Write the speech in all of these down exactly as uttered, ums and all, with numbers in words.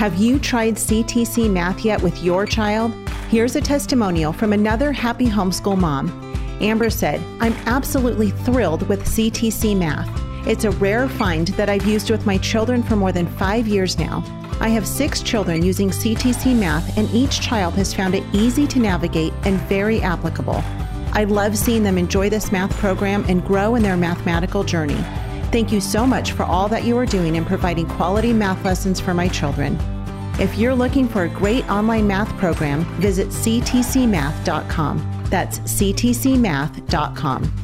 Have you tried C T C Math yet with your child? Here's a testimonial from another happy homeschool mom. Amber said, "I'm absolutely thrilled with C T C Math. It's a rare find that I've used with my children for more than five years now. I have six children using C T C Math, and each child has found it easy to navigate and very applicable. I love seeing them enjoy this math program and grow in their mathematical journey. Thank you so much for all that you are doing in providing quality math lessons for my children." If you're looking for a great online math program, visit c t c math dot com. That's c t c math dot com.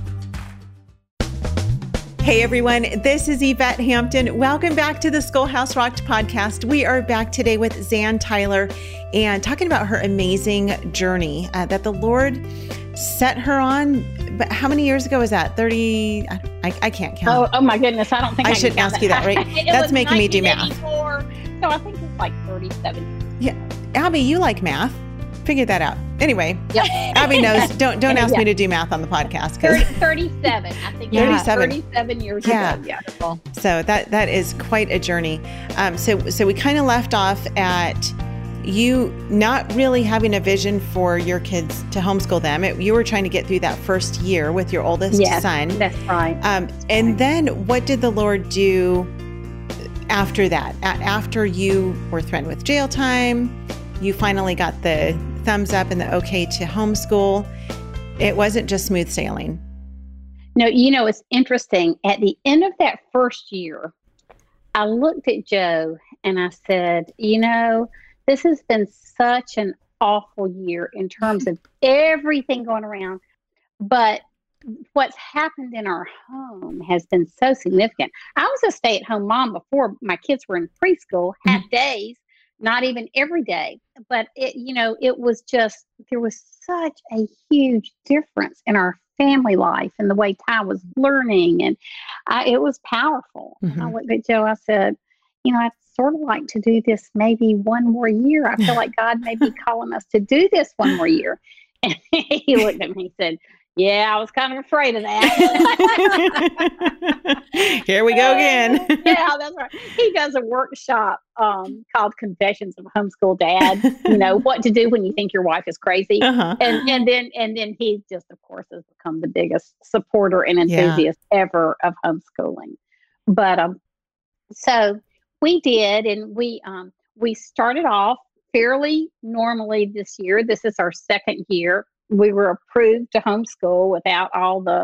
Hey everyone, this is Yvette Hampton. Welcome back to the Schoolhouse Rocked podcast. We are back today with Zan Tyler and talking about her amazing journey uh, that the Lord set her on. But how many years ago was that? thirty? I, I, I can't count. Oh, oh my goodness. I don't think I, I shouldn't ask that. you that, right? That's making me do math. So I think it's like thirty-seven. Yeah. Abby, you like math. Figure that out. Anyway, yep. Abby knows. Don't don't ask yeah. me to do math on the podcast. thirty, thirty-seven. I think yeah. thirty-seven. thirty-seven years yeah. ago. Yeah. Cool. So that that is quite a journey. Um, so so we kind of left off at you not really having a vision for your kids to homeschool them. It, you were trying to get through that first year with your oldest yes, son. That's right. Um, that's and right. then what did the Lord do after that? A- after you were threatened with jail time, you finally got the thumbs up and the okay to homeschool. It wasn't just smooth sailing. No, you know, it's interesting. At the end of that first year, I looked at Joe and I said, you know, this has been such an awful year in terms of everything going around. But what's happened in our home has been so significant. I was a stay-at-home mom before my kids were in preschool, half days, not even every day. But, it, you know, it was just, there was such a huge difference in our family life and the way Ty was learning. And I, it was powerful. Mm-hmm. I looked at Joe, I said, you know, I'd sort of like to do this maybe one more year. I feel like God may be calling us to do this one more year. And he looked at me and said, yeah, I was kind of afraid of that. Here we go again. Yeah, that's right. He does a workshop um, called Confessions of a Homeschool Dad. You know, what to do when you think your wife is crazy. Uh-huh. And, and then and then he just, of course, has become the biggest supporter and enthusiast yeah. ever of homeschooling. But um, so we did, and we um, we started off fairly normally this year. This is our second year. We were approved to homeschool without all the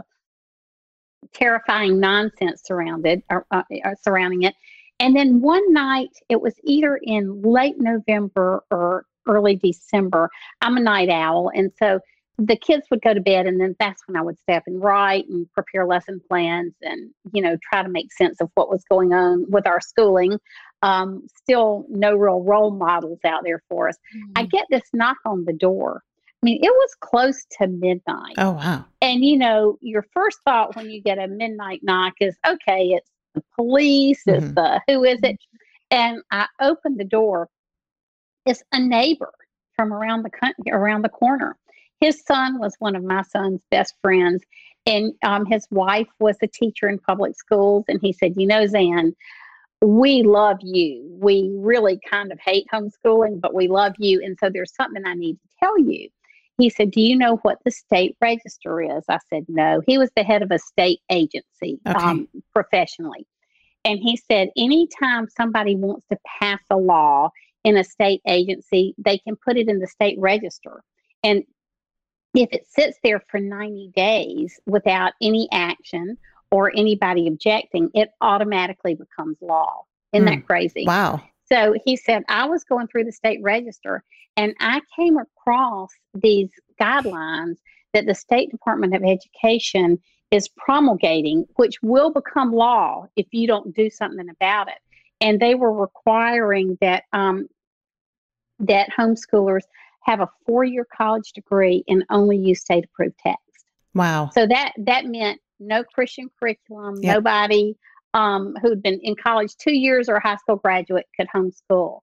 terrifying nonsense surrounded uh, uh, surrounding it. And then one night, it was either in late November or early December. I'm a night owl, and so the kids would go to bed, and then that's when I would stay up and write and prepare lesson plans and, you know, try to make sense of what was going on with our schooling. Um, still no real role models out there for us. Mm-hmm. I get this knock on the door. I mean, it was close to midnight. Oh, wow. And, you know, your first thought when you get a midnight knock is, okay, it's the police, mm-hmm. it's the, who is it? And I opened the door. It's a neighbor from around the country, around the corner. His son was one of my son's best friends, and um, his wife was a teacher in public schools. And he said, you know, Zan, we love you. We really kind of hate homeschooling, but we love you. And so there's something I need to tell you. He said, do you know what the state register is? I said, no. He was the head of a state agency okay. um, professionally. And he said, anytime somebody wants to pass a law in a state agency, they can put it in the state register. And if it sits there for ninety days without any action or anybody objecting, it automatically becomes law. Isn't mm. that crazy? Wow. So he said, I was going through the state register and I came across these guidelines that the State Department of Education is promulgating, which will become law if you don't do something about it. And they were requiring that um, that homeschoolers have a four-year college degree and only use state-approved text. Wow. So that that meant no Christian curriculum, yep. nobody um, who'd been in college two years or a high school graduate could homeschool.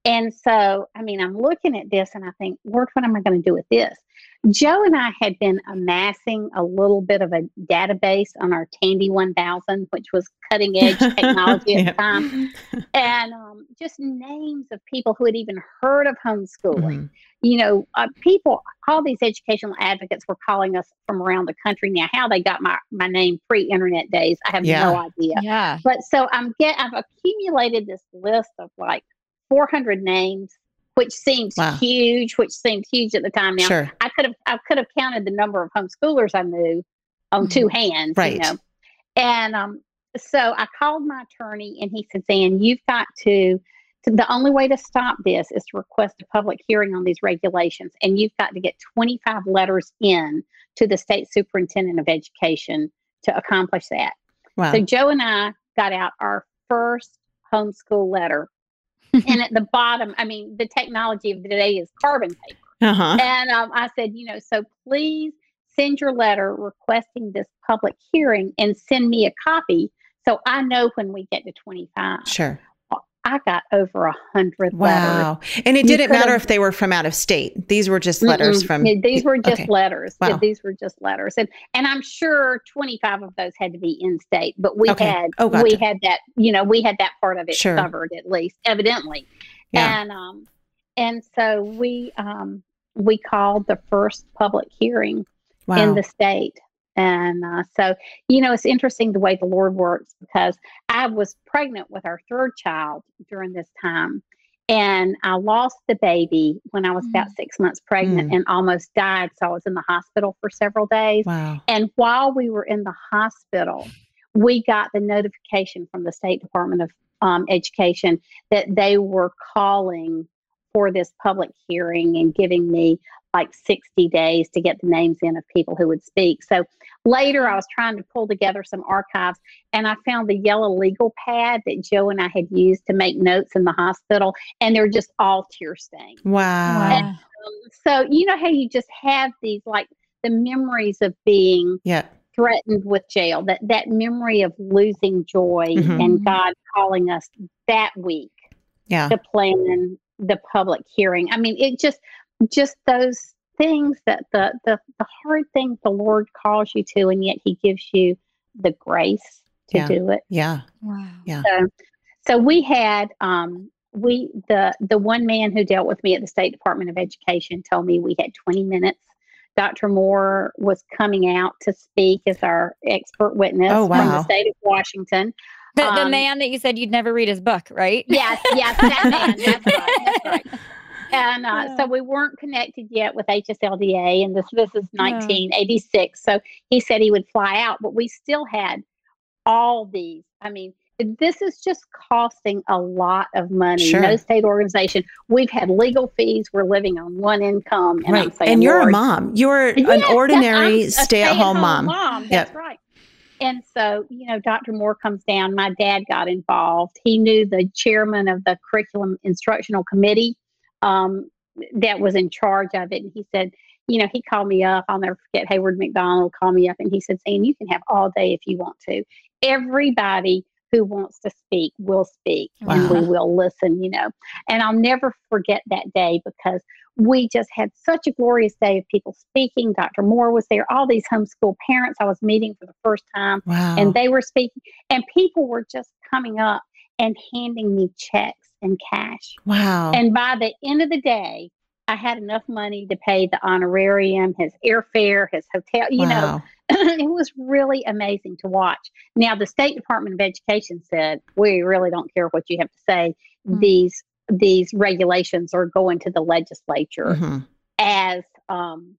And so, I mean, I'm looking at this and I think, Lord, what am I going to do with this? Joe and I had been amassing a little bit of a database on our Tandy one thousand, which was cutting edge technology at yep. the time. And um, just names of people who had even heard of homeschooling. Mm-hmm. You know, uh, people, all these educational advocates were calling us from around the country. Now, how they got my, my name pre-internet days, I have yeah. no idea. Yeah. But so I'm get, I've accumulated this list of like four hundred names, which seems wow. huge, which seemed huge at the time. Now, sure. I could have I could have counted the number of homeschoolers I knew on two hands, right. you know. And um, so I called my attorney, and he said, "Zan, you've got to, to. The only way to stop this is to request a public hearing on these regulations, and you've got to get twenty-five letters in to the state superintendent of education to accomplish that." Wow. So Joe and I got out our first homeschool letter. And at the bottom, I mean, the technology of the day is carbon paper. Uh-huh. And um, I said, you know, so please send your letter requesting this public hearing and send me a copy so I know when we get to twenty-five. Sure. I got over a hundred wow. letters. And it you didn't matter if they were from out of state. These were just letters from. These were just okay. letters. Wow. These were just letters. And and I'm sure twenty-five of those had to be in state, but we okay. had oh, gotcha. we had that, you know, we had that part of it sure. covered at least, evidently. Yeah. And um and so we um we called the first public hearing wow. in the state. And uh, so, you know, it's interesting the way the Lord works, because I was pregnant with our third child during this time. And I lost the baby when I was mm. about six months pregnant mm. and almost died. So I was in the hospital for several days. Wow. And while we were in the hospital, we got the notification from the State Department of um, Education that they were calling for this public hearing and giving me like sixty days to get the names in of people who would speak. So later I was trying to pull together some archives, and I found the yellow legal pad that Joe and I had used to make notes in the hospital, and they're just all tear stained. Wow. And, um, so you know how you just have these, like the memories of being yeah. threatened with jail, that, that memory of losing joy mm-hmm. and God calling us that week yeah. to plan the public hearing. I mean, it just, just those things that the, the, the hard things the Lord calls you to, and yet he gives you the grace to yeah. do it. Yeah. Wow. Yeah. So, so we had, um, we, the, the one man who dealt with me at the State Department of Education told me we had twenty minutes. Doctor Moore was coming out to speak as our expert witness oh, wow. from the state of Washington. The, the um, man that you said you'd never read his book, right? Yes, yes, that man. That's right. That's right. And uh, yeah. so we weren't connected yet with H S L D A, and this this is nineteen eighty-six. Yeah. So he said he would fly out, but we still had all these. I mean, this is just costing a lot of money. Sure. No state organization. We've had legal fees. We're living on one income. And right. I'm saying, and you're Lord, a mom. You're yes, an ordinary stay-at-home, stay-at-home mom. mom. That's yep. right. And so, you know, Doctor Moore comes down. My dad got involved. He knew the chairman of the curriculum instructional committee um, that was in charge of it. And he said, you know, he called me up. I'll never forget. Hayward McDonald called me up, and he said, Zan, you can have all day if you want to. Everybody who wants to speak will speak, wow. and we will listen, you know. And I'll never forget that day, because we just had such a glorious day of people speaking. Doctor Moore was there, all these homeschool parents I was meeting for the first time, wow. and they were speaking, and people were just coming up and handing me checks and cash. Wow. And by the end of the day, I had enough money to pay the honorarium, his airfare, his hotel, you wow. know. It was really amazing to watch. Now, the State Department of Education said, we really don't care what you have to say. Mm-hmm. These these regulations are going to the legislature mm-hmm. as um,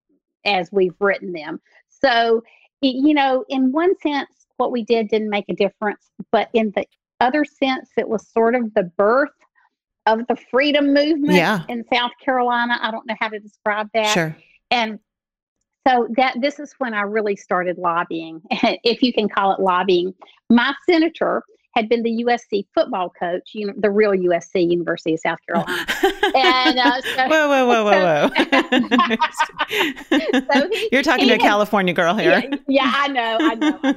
as we've written them. So, you know, in one sense, what we did didn't make a difference. But in the other sense, it was sort of the birth of the freedom movement yeah. in South Carolina. I don't know how to describe that. Sure. And so that this is when I really started lobbying, if you can call it lobbying. My senator had been the U S C football coach, you know, the real U S C, University of South Carolina. And uh, so, whoa, whoa, whoa, whoa, whoa! so he, You're talking to a had, California girl here. Yeah, yeah, I know, I know. I'm just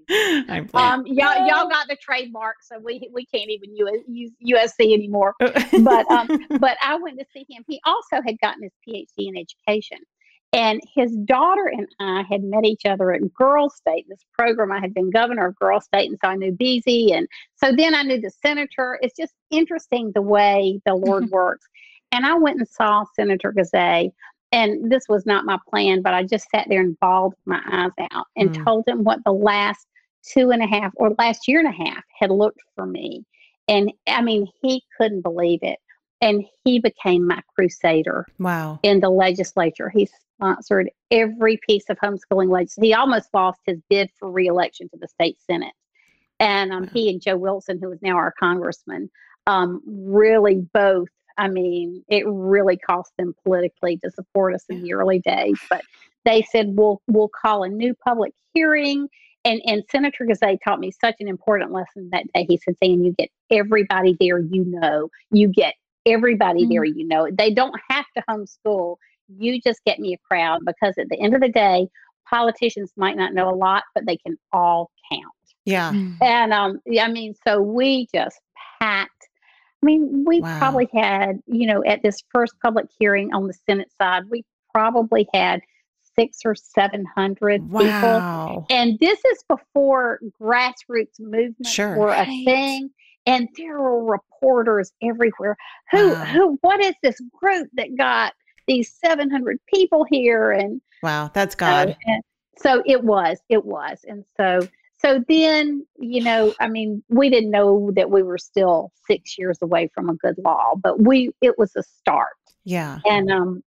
um, y'all, y'all got the trademark, so we we can't even use U S C anymore. But um, but I went to see him. He also had gotten his P H D in education, and his daughter and I had met each other at Girl State, this program. I had been governor of Girl State, and so I knew Beezy, and so then I knew the senator. It's just interesting the way the Lord works. And I went and saw Senator Gazay. And this was not my plan, but I just sat there and bawled my eyes out and mm. told him what the last two and a half or last year and a half had looked for me. And I mean, he couldn't believe it. And he became my crusader. Wow. In the legislature. He sponsored every piece of homeschooling legislation. He almost lost his bid for reelection to the state Senate. And um, wow. he and Joe Wilson, who is now our congressman, um, really both. I mean, it really cost them politically to support us in the early days, but they said, we'll, we'll call a new public hearing. And, and Senator Gazay taught me such an important lesson that day. He said, Sam, you get everybody there, you know, you get everybody mm-hmm. there, you know, they don't have to homeschool. You just get me a crowd, because at the end of the day, politicians might not know a lot, but they can all count. Yeah. And, um, I mean, so we just packed. I mean, we wow. probably had, you know, at this first public hearing on the Senate side, we probably had six or seven hundred wow. people. And this is before grassroots movements sure. were a right. thing. And there were reporters everywhere. Who, wow. who, what is this group that got these seven hundred people here? And wow, that's God. So, and so it was, it was. And so, So then, you know, I mean, we didn't know that we were still six years away from a good law, but we, it was a start. Yeah. And um,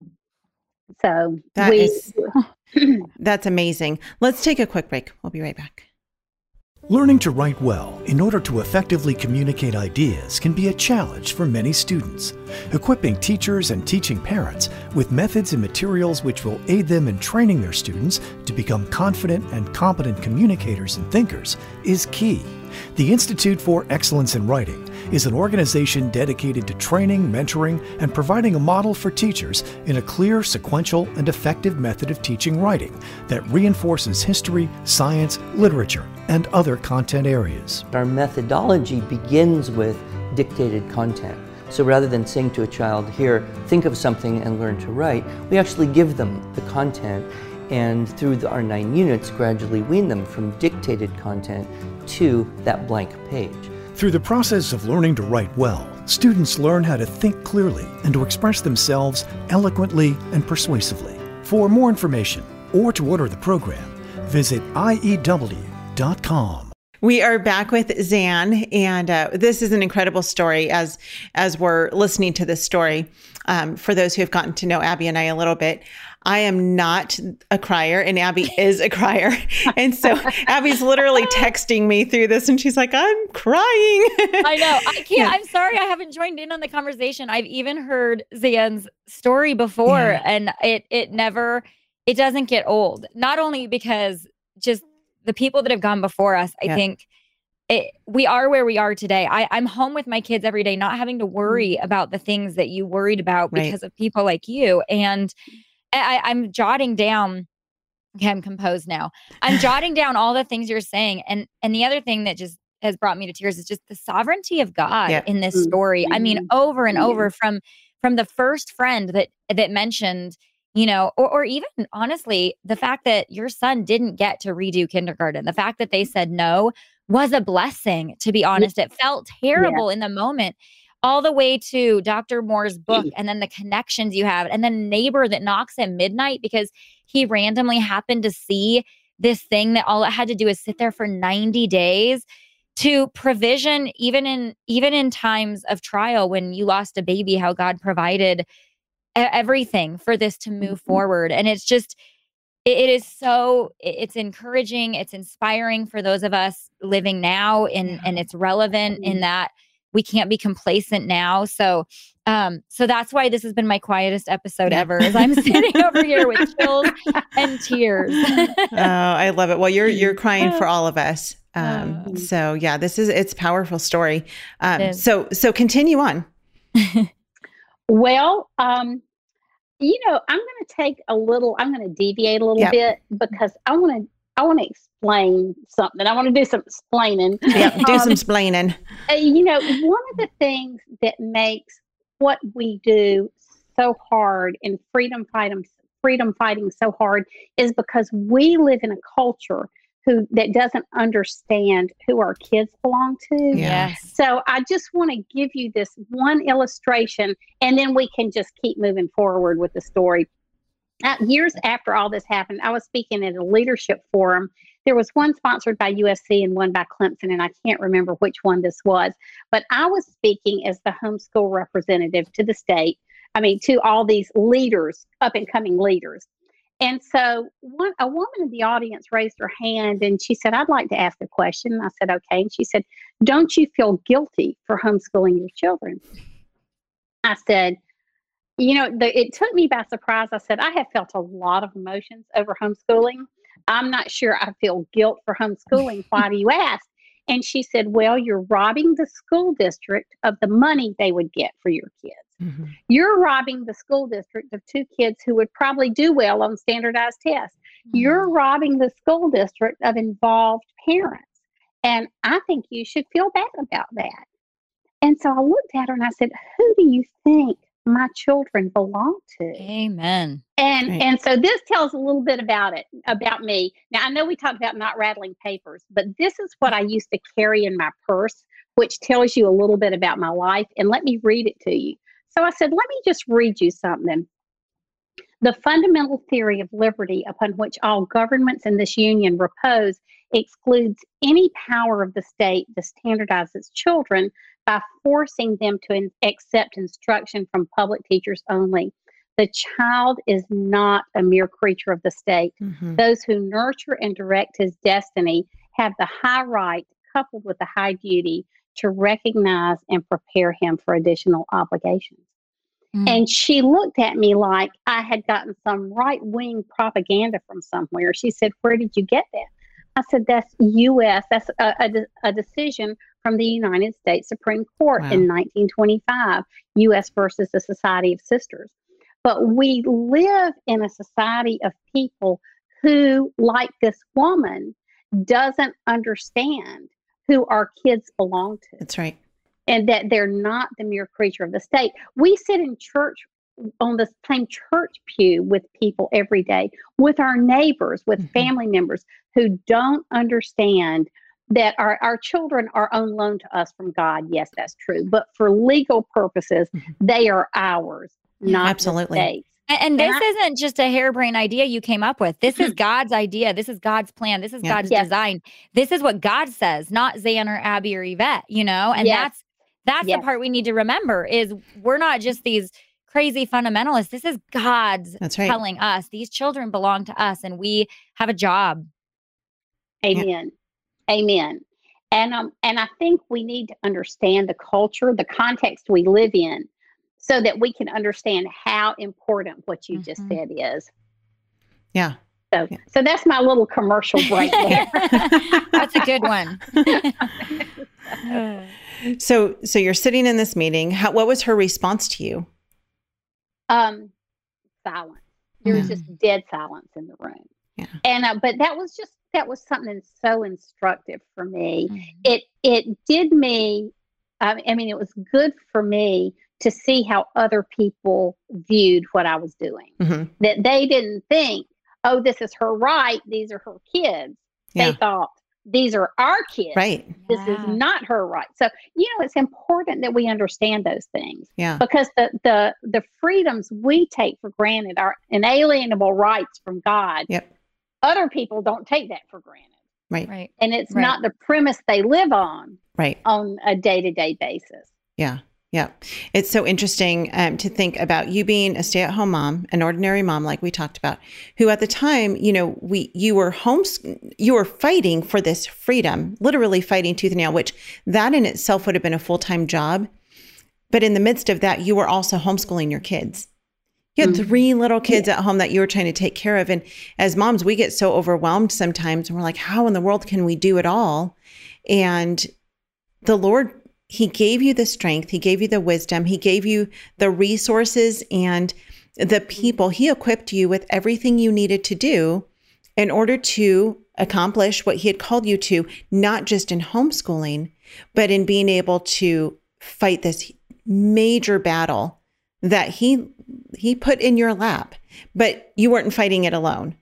so that we, is, that's amazing. Let's take a quick break. We'll be right back. Learning to write well in order to effectively communicate ideas can be a challenge for many students. Equipping teachers and teaching parents with methods and materials which will aid them in training their students to become confident and competent communicators and thinkers is key. The Institute for Excellence in Writing is an organization dedicated to training, mentoring, and providing a model for teachers in a clear, sequential, and effective method of teaching writing that reinforces history, science, literature, and other content areas. Our methodology begins with dictated content. So rather than saying to a child, here, think of something and learn to write, we actually give them the content, and through the, our nine units, gradually wean them from dictated content to that blank page. Through the process of learning to write well, students learn how to think clearly and to express themselves eloquently and persuasively. For more information or to order the program, visit I E W dot com. We are back with Zan, and uh, this is an incredible story as as we're listening to this story. Um, for those who have gotten to know Abby and I a little bit, I am not a crier, and Abby is a crier. And so Abby's literally texting me through this, and she's like, I'm crying. I know. I can't. Yeah. I'm sorry. I haven't joined in on the conversation. I've even heard Zan's story before, yeah. and it it never, it doesn't get old. Not only because just the people that have gone before us, I yeah. think it, we are where we are today. I, I'm home with my kids every day, not having to worry about the things that you worried about right. because of people like you. And I, I'm jotting down, okay, I'm composed now. I'm jotting down all the things you're saying. And and the other thing that just has brought me to tears is just the sovereignty of God yeah. in this story. Mm-hmm. I mean, over and over from from the first friend that that mentioned, you know, or, or even honestly, the fact that your son didn't get to redo kindergarten, the fact that they said no was a blessing, to be honest. It felt terrible yeah. in the moment. All the way to Doctor Moore's book, and then the connections you have, and then a neighbor that knocks at midnight because he randomly happened to see this thing that all it had to do is sit there for ninety days, to provision, even in even in times of trial when you lost a baby, how God provided everything for this to move mm-hmm. forward. And it's just, it, it is so, it's encouraging, it's inspiring for those of us living now, and, yeah. and it's relevant mm-hmm. in that we can't be complacent now. So, um, so that's why this has been my quietest episode ever, is I'm sitting over here with chills and tears. Oh, I love it. Well, you're, you're crying for all of us. Um, oh. So yeah, this is, it's a powerful story. Um, so, so continue on. Well, um, you know, I'm going to take a little, I'm going to deviate a little yep. bit, because I want to, I want to explain something. I want to do some explaining. Yeah, do um, some explaining. Uh, you know, one of the things that makes what we do so hard and freedom fighting, freedom fighting so hard is because we live in a culture who that doesn't understand who our kids belong to. Yes. So I just want to give you this one illustration, and then we can just keep moving forward with the story. Uh, years after all this happened, I was speaking at a leadership forum. There was one sponsored by U S C and one by Clemson, and I can't remember which one this was. But I was speaking as the homeschool representative to the state. I mean, to all these leaders, up and coming leaders. And so one, a woman in the audience raised her hand and she said, I'd like to ask a question. I said, okay. And she said, don't you feel guilty for homeschooling your children? I said, you know, the, it took me by surprise. I said, I have felt a lot of emotions over homeschooling. I'm not sure I feel guilt for homeschooling. Why do you ask? And she said, well, you're robbing the school district of the money they would get for your kids. Mm-hmm. You're robbing the school district of two kids who would probably do well on standardized tests. Mm-hmm. You're robbing the school district of involved parents. And I think you should feel bad about that. And so I looked at her and I said, who do you think my children belong to? Amen. And right. and so this tells a little bit about it, about me. Now, I know we talked about not rattling papers, but this is what I used to carry in my purse, which tells you a little bit about my life. And let me read it to you. So I said, let me just read you something. The fundamental theory of liberty upon which all governments in this union repose excludes any power of the state to standardize its children by forcing them to in- accept instruction from public teachers only. The child is not a mere creature of the state. Mm-hmm. Those who nurture and direct his destiny have the high right, coupled with the high duty, to recognize and prepare him for additional obligations. Mm. And she looked at me like I had gotten some right-wing propaganda from somewhere. She said, where did you get that? I said, that's U S That's a, a, a decision from the United States Supreme Court wow. in nineteen twenty-five, U S versus the Society of Sisters. But we live in a society of people who, like this woman, doesn't understand who our kids belong to. That's right. And that they're not the mere creature of the state. We sit in church on the same church pew with people every day, with our neighbors, with mm-hmm. family members who don't understand that our, our children are on loan to us from God. Yes, that's true. But for legal purposes, mm-hmm. they are ours, not Absolutely. the state's. And, and this and I, isn't just a harebrained idea you came up with. This is God's idea. This is God's plan. This is yeah. God's yes. design. This is what God says, not Zan or Abby or Yvette, you know? And yes. that's that's yes. the part we need to remember is we're not just these crazy fundamentalists. This is God's that's right. telling us these children belong to us and we have a job. Amen. Yeah. Amen. And um, and I think we need to understand the culture, the context we live in, so that we can understand how important what you mm-hmm. just said is. Yeah. So, yeah. so that's my little commercial break there. That's a good one. so, so you're sitting in this meeting. How, what was her response to you? Um, silence. There was yeah. just dead silence in the room. Yeah. And uh, but that was just that was something so instructive for me. Mm-hmm. It it did me. Um, I mean, it was good for me to see how other people viewed what I was doing. Mm-hmm. That they didn't think, oh, this is her right. These are her kids. Yeah. They thought, these are our kids. Right. This yeah. is not her right. So, you know, it's important that we understand those things. Yeah. Because the the the freedoms we take for granted, our inalienable rights from God, yep. other people don't take that for granted. Right. Right. And it's right. not the premise they live on. Right. On a day-to-day basis. Yeah. Yeah. It's so interesting um, to think about you being a stay-at-home mom, an ordinary mom, like we talked about, who at the time, you know, we, you were homes, you were fighting for this freedom, literally fighting tooth and nail, which that in itself would have been a full-time job. But in the midst of that, you were also homeschooling your kids. You had mm-hmm. three little kids yeah. at home that you were trying to take care of. And as moms, we get so overwhelmed sometimes and we're like, how in the world can we do it all? And the Lord, He gave you the strength. He gave you the wisdom. He gave you the resources and the people. He equipped you with everything you needed to do. in order to accomplish what he had called you to, not just in homeschooling, but in being able to fight this major battle that he he put in your lap, but you weren't fighting it alone.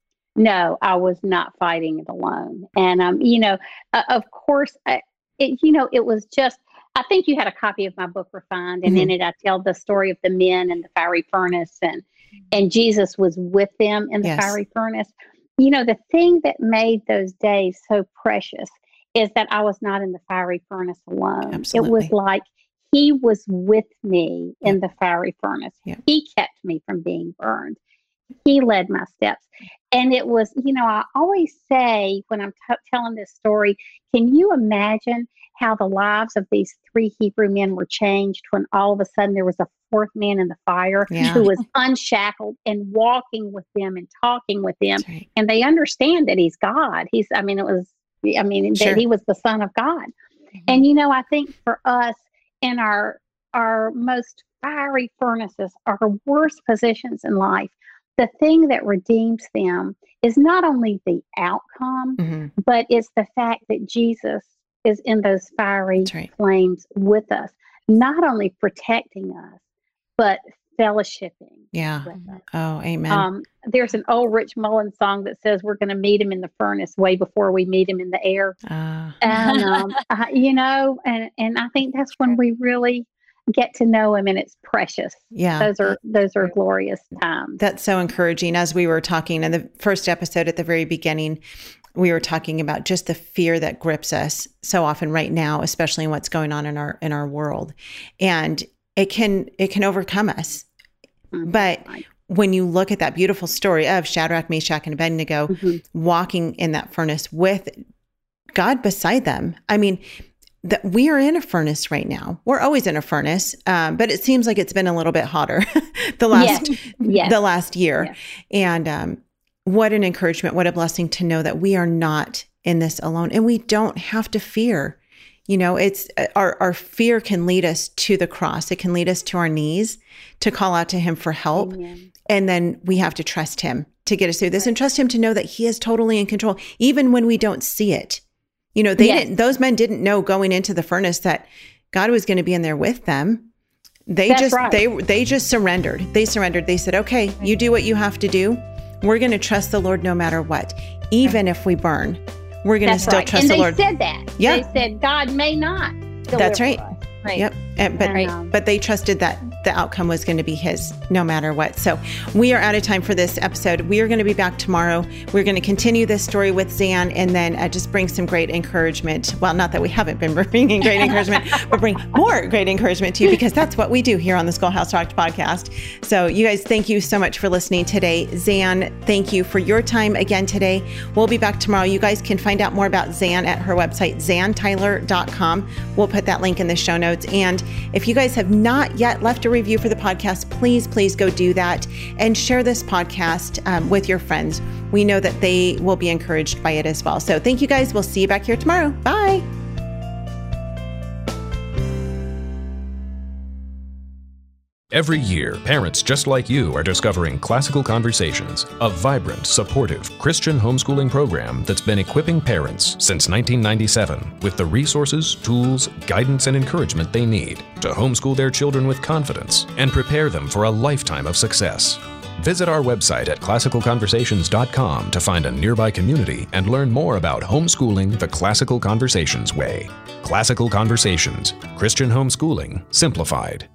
No, I was not fighting it alone. And, um, you know, uh, of course, I, it, you know, it was just, I think you had a copy of my book, Refined, and mm-hmm. in it, I tell the story of the men in the fiery furnace, and, and Jesus was with them in the yes. fiery furnace. You know, the thing that made those days so precious is that I was not in the fiery furnace alone. Absolutely. It was like he was with me in yep. the fiery furnace. Yep. He kept me from being burned. He led my steps. And it was, you know, I always say when I'm t- telling this story, can you imagine how the lives of these three Hebrew men were changed when all of a sudden there was a fourth man in the fire yeah. who was unshackled and walking with them and talking with them. Right. And they understand that he's God. He's, I mean, it was, I mean, sure. that he was the Son of God. Mm-hmm. And, you know, I think for us in our, our most fiery furnaces, our worst positions in life, the thing that redeems them is not only the outcome, mm-hmm. but it's the fact that Jesus is in those fiery right. flames with us, not only protecting us, but fellowshipping. Yeah. With us. Oh, amen. Um, there's an old Rich Mullins song that says we're going to meet him in the furnace way before we meet him in the air. Uh. And, um, uh, you know, and, and I think that's when we really get to know him, and it's precious. Yeah. Those are, those are glorious times. That's so encouraging. As we were talking in the first episode at the very beginning, we were talking about just the fear that grips us so often right now, especially in what's going on in our, in our world. And it can, it can overcome us. Mm-hmm. But when you look at that beautiful story of Shadrach, Meshach, and Abednego mm-hmm. walking in that furnace with God beside them, I mean, that we are in a furnace right now. We're always in a furnace, um, but it seems like it's been a little bit hotter the last yes. Yes. the last year. Yes. And um, what an encouragement! What a blessing to know that we are not in this alone, and we don't have to fear. You know, it's our our fear can lead us to the cross. It can lead us to our knees to call out to Him for help, Amen. And then we have to trust Him to get us through this, and trust Him to know that He is totally in control, even when we don't see it. You know, they yes. didn't, those men didn't know going into the furnace that God was going to be in there with them. They That's just, right. they, they just surrendered. They surrendered. They said, okay, you do what you have to do. We're going to trust the Lord no matter what. Even if we burn, we're going to still right. trust and the Lord. And they said that. Yeah. They said, God may not deliver That's right. us. Right. Yep. And, but, and, um, but they trusted that the outcome was going to be His no matter what. So we are out of time for this episode. We are going to be back tomorrow. We're going to continue this story with Zan, and then uh, just bring some great encouragement. Well, not that we haven't been bringing great encouragement, but bring more great encouragement to you, because that's what we do here on the Schoolhouse Rocked podcast. So you guys, thank you so much for listening today. Zan, thank you for your time again today. We'll be back tomorrow. You guys can find out more about Zan at her website, zan tyler dot com. We'll put that link in the show notes. And if you guys have not yet left a review for the podcast, please, please go do that and share this podcast um, with your friends. We know that they will be encouraged by it as well. So thank you guys. We'll see you back here tomorrow. Bye. Every year, parents just like you are discovering Classical Conversations, a vibrant, supportive Christian homeschooling program that's been equipping parents since nineteen ninety-seven with the resources, tools, guidance, and encouragement they need to homeschool their children with confidence and prepare them for a lifetime of success. Visit our website at classical conversations dot com to find a nearby community and learn more about homeschooling the Classical Conversations way. Classical Conversations, Christian homeschooling simplified.